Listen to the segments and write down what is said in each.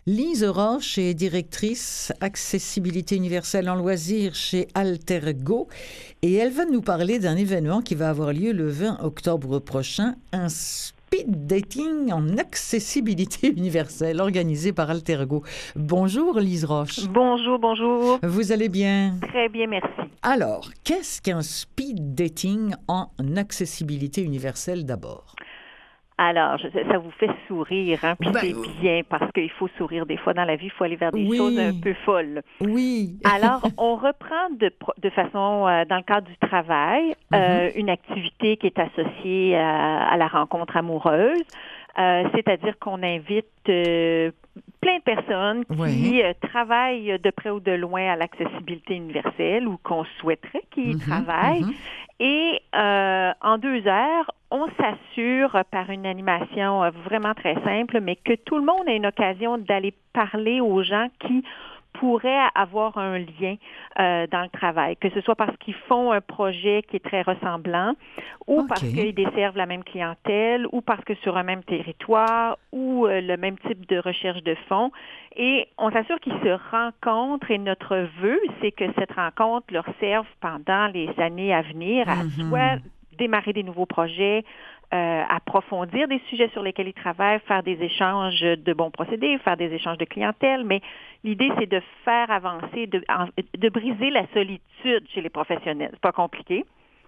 Lise Roche est directrice accessibilité universelle en loisirs chez Altergo et elle va nous parler d'un événement qui va avoir lieu le 20 octobre prochain, un speed dating en accessibilité universelle organisé par Altergo. Bonjour Lise Roche. Bonjour, bonjour. Vous allez bien? Très bien, merci. Alors, qu'est-ce qu'un speed dating en accessibilité universelle d'abord? Alors, ça vous fait sourire, hein? Puis c'est bien parce qu'il faut sourire des fois dans la vie, il faut aller vers des choses un peu folles. Oui. Alors, on reprend de façon, dans le cadre du travail, une activité qui est associée à la rencontre amoureuse. C'est-à-dire qu'on invite plein de personnes qui travaillent de près ou de loin à l'accessibilité universelle ou qu'on souhaiterait qu'ils travaillent. Et en 2 heures, on s'assure par une animation vraiment très simple, mais que tout le monde ait une occasion d'aller parler aux gens qui pourraient avoir un lien dans le travail, que ce soit parce qu'ils font un projet qui est très ressemblant ou parce qu'ils desservent la même clientèle ou parce que sur un même territoire ou le même type de recherche de fonds. Et on s'assure qu'ils se rencontrent et notre vœu, c'est que cette rencontre leur serve pendant les années à venir à soit démarrer des nouveaux projets, approfondir des sujets sur lesquels ils travaillent, faire des échanges de bons procédés, faire des échanges de clientèle, mais l'idée, c'est de faire avancer, de briser la solitude chez les professionnels. C'est pas compliqué.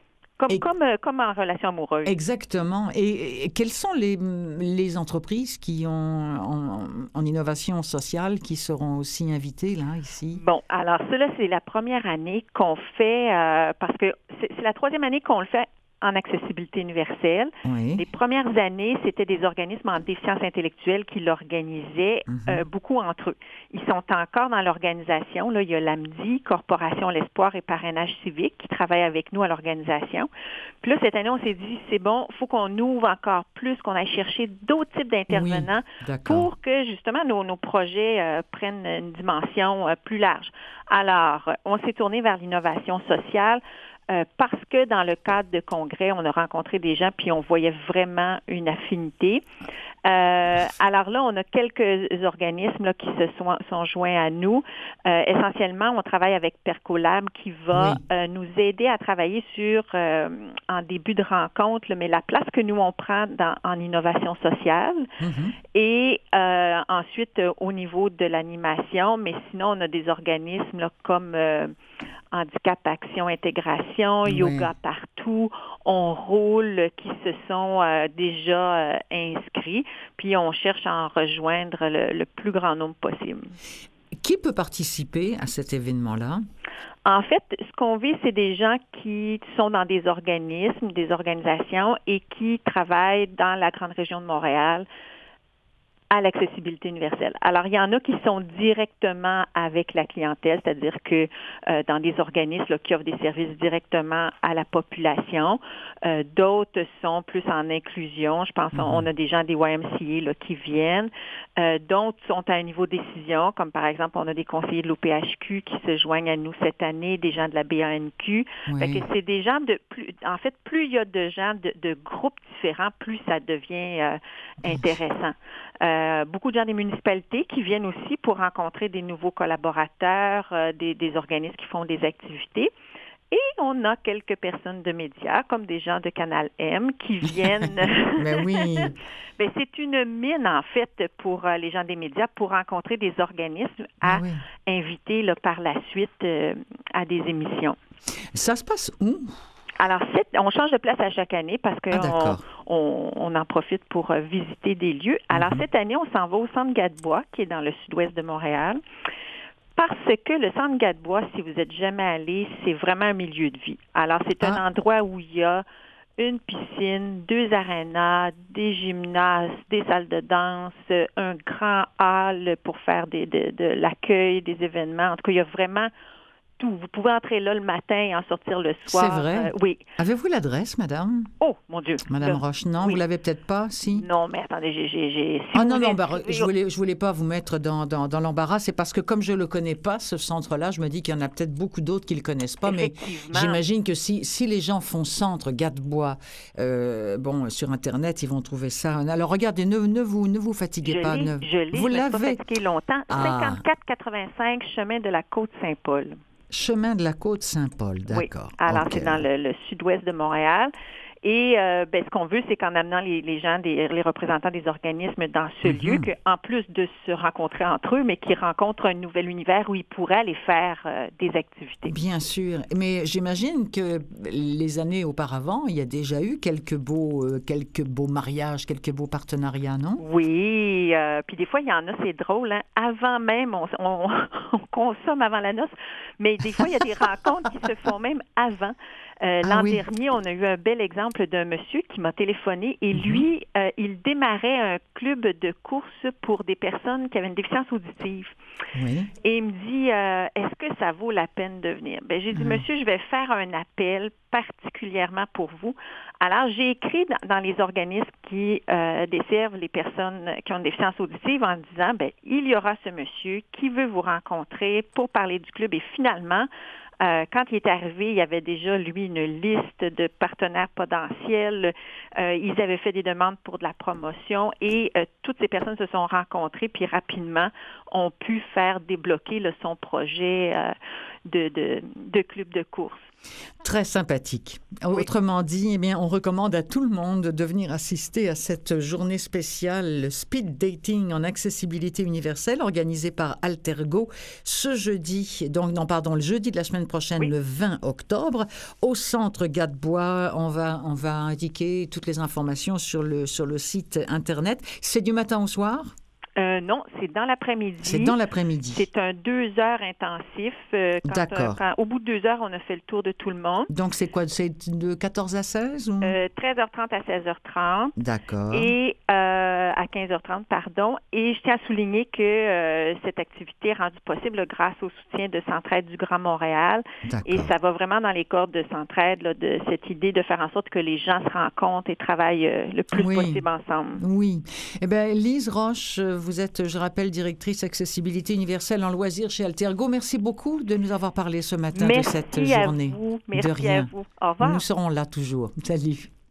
Comme en relation amoureuse. Exactement. Et quelles sont les entreprises qui ont en innovation sociale qui seront aussi invitées là, ici? Bon, alors cela, c'est la première année qu'on fait, parce que c'est la 3e année qu'on le fait en accessibilité universelle. Oui. Les premières années, c'était des organismes en déficience intellectuelle qui l'organisaient beaucoup entre eux. Ils sont encore dans l'organisation. Là, il y a l'AMDI, Corporation L'Espoir et Parrainage civique, qui travaillent avec nous à l'organisation. Puis là, cette année, on s'est dit, c'est bon, il faut qu'on ouvre encore plus, qu'on aille chercher d'autres types d'intervenants pour que, justement, nos projets prennent une dimension plus large. Alors, on s'est tourné vers l'innovation sociale. Parce que dans le cadre de congrès, on a rencontré des gens puis on voyait vraiment une affinité. Alors là, on a quelques organismes là, qui sont joints à nous. Essentiellement, on travaille avec Percolab qui va nous aider à travailler sur, en début de rencontre, là, mais la place que nous, on prend en innovation sociale. Et ensuite, au niveau de l'animation, mais sinon, on a des organismes là, comme Handicap Action Intégration, Yoga Partout, On Roule, qui se sont déjà inscrits, puis on cherche à en rejoindre le plus grand nombre possible. Qui peut participer à cet événement-là? En fait, ce qu'on vit, c'est des gens qui sont dans des organismes, des organisations et qui travaillent dans la grande région de Montréal à l'accessibilité universelle. Alors, il y en a qui sont directement avec la clientèle, c'est-à-dire que dans des organismes là, qui offrent des services directement à la population. D'autres sont plus en inclusion. Je pense qu'on a des gens des YMCA là, qui viennent. D'autres sont à un niveau de décision, comme par exemple, on a des conseillers de l'OPHQ qui se joignent à nous cette année, des gens de la BANQ. Fait que c'est des gens en fait, plus il y a de gens de groupes différents, plus ça devient intéressant. Beaucoup de gens des municipalités qui viennent aussi pour rencontrer des nouveaux collaborateurs, des organismes qui font des activités. Et on a quelques personnes de médias, comme des gens de Canal M, qui viennent... Ben oui! Ben, c'est une mine, en fait, pour les gens des médias, pour rencontrer des organismes à inviter là, par la suite à des émissions. Ça se passe où? Alors, on change de place à chaque année parce qu'on en profite pour visiter des lieux. Alors, cette année, on s'en va au Centre Gadebois, qui est dans le sud-ouest de Montréal, parce que le Centre Gadebois, si vous n'êtes jamais allé, c'est vraiment un milieu de vie. Alors, c'est un endroit où il y a une piscine, 2 arénas, des gymnases, des salles de danse, un grand hall pour faire de l'accueil, des événements. En tout cas, il y a vraiment tout. Vous pouvez entrer là le matin et en sortir le soir. C'est vrai? Oui. Avez-vous l'adresse, madame? Oh, mon Dieu. Madame Roche, non, oui. vous l'avez peut-être pas, si? Non, mais attendez, j'ai je voulais pas vous mettre dans l'embarras. C'est parce que comme je le connais pas, ce centre-là, je me dis qu'il y en a peut-être beaucoup d'autres qui le connaissent pas. Mais j'imagine que si les gens font centre Gadebois, sur Internet, ils vont trouver ça. Alors regardez, ne vous fatiguez pas. Vous l'avez pas fatigué longtemps. 54-85 chemin de la Côte-Saint-Paul. Chemin de la Côte-Saint-Paul, d'accord. Oui. Alors, c'est dans le sud-ouest de Montréal. Et ce qu'on veut, c'est qu'en amenant les gens, les représentants des organismes dans ce lieu, qu'en plus de se rencontrer entre eux, mais qu'ils rencontrent un nouvel univers où ils pourraient aller faire des activités. Bien sûr. Mais j'imagine que les années auparavant, il y a déjà eu quelques beaux mariages, quelques beaux partenariats, non? Oui. Puis des fois, il y en a, c'est drôle. Hein? Avant même, on consomme avant la noce, mais des fois, il y a des rencontres qui se font même avant. L'an dernier, on a eu un bel exemple d'un monsieur qui m'a téléphoné et lui, il démarrait un club de course pour des personnes qui avaient une déficience auditive. Oui. Et il me dit, est-ce que ça vaut la peine de venir? J'ai dit, monsieur, je vais faire un appel particulièrement pour vous. Alors, j'ai écrit dans les organismes qui desservent les personnes qui ont une déficience auditive en disant, il y aura ce monsieur qui veut vous rencontrer pour parler du club. Et finalement, quand il est arrivé, il y avait déjà, lui, une liste de partenaires potentiels. Ils avaient fait des demandes pour de la promotion et toutes ces personnes se sont rencontrées puis rapidement ont pu faire débloquer son projet de club de course. Très sympathique. Oui. Autrement dit, on recommande à tout le monde de venir assister à cette journée spéciale, le speed dating en accessibilité universelle, organisée par Altergo ce jeudi, le jeudi de la semaine prochaine, le 20 octobre, au centre Gadebois. On va indiquer toutes les informations sur le site Internet. C'est du matin au soir? Non, c'est dans l'après-midi. C'est dans l'après-midi. C'est un 2 heures intensif. D'accord. Au bout de 2 heures, on a fait le tour de tout le monde. Donc, c'est quoi? C'est de 14 à 16? Ou? 13h30 à 16h30. D'accord. Et à 15h30, pardon. Et je tiens à souligner que cette activité est rendue possible grâce au soutien de Centraide du Grand Montréal. D'accord. Et ça va vraiment dans les cordes de Centraide, de cette idée de faire en sorte que les gens se rencontrent et travaillent le plus possible ensemble. Oui. Eh bien, Lise Roche, vous êtes, je rappelle, directrice accessibilité universelle en loisirs chez Altergo. Merci beaucoup de nous avoir parlé ce matin de cette journée. Merci à vous. Au revoir. Nous serons là toujours. Salut.